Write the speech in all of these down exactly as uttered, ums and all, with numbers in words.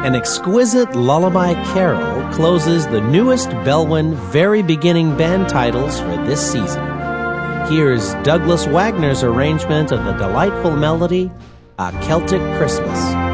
An exquisite lullaby carol closes the newest Bellwin Very Beginning band titles for this season. Here's Douglas Wagner's arrangement of the delightful melody, A Celtic Christmas.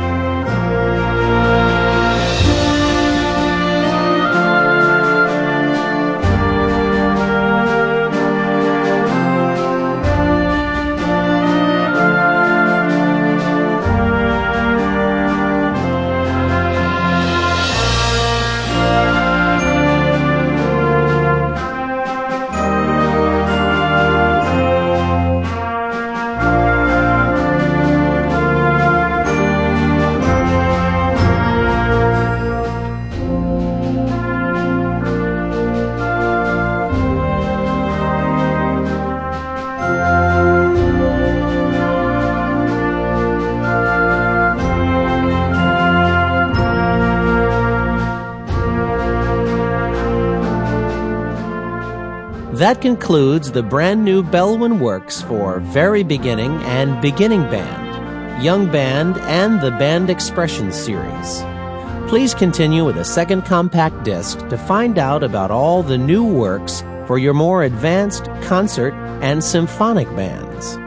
That concludes the brand new Bellwin works for Very Beginning and Beginning Band, Young Band, and the Band Expression series. Please continue with a second compact disc to find out about all the new works for your more advanced concert and symphonic bands.